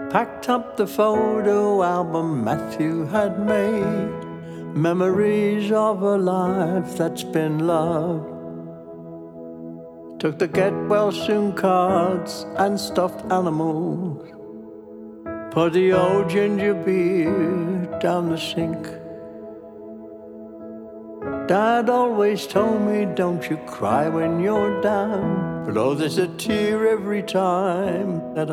Packed up the photo album Matthew had made, memories of a life that's been loved. Took the get well soon cards and stuffed animals, put the old ginger beer down the sink. Dad always told me, don't you cry when you're down, but oh, there's a tear every time that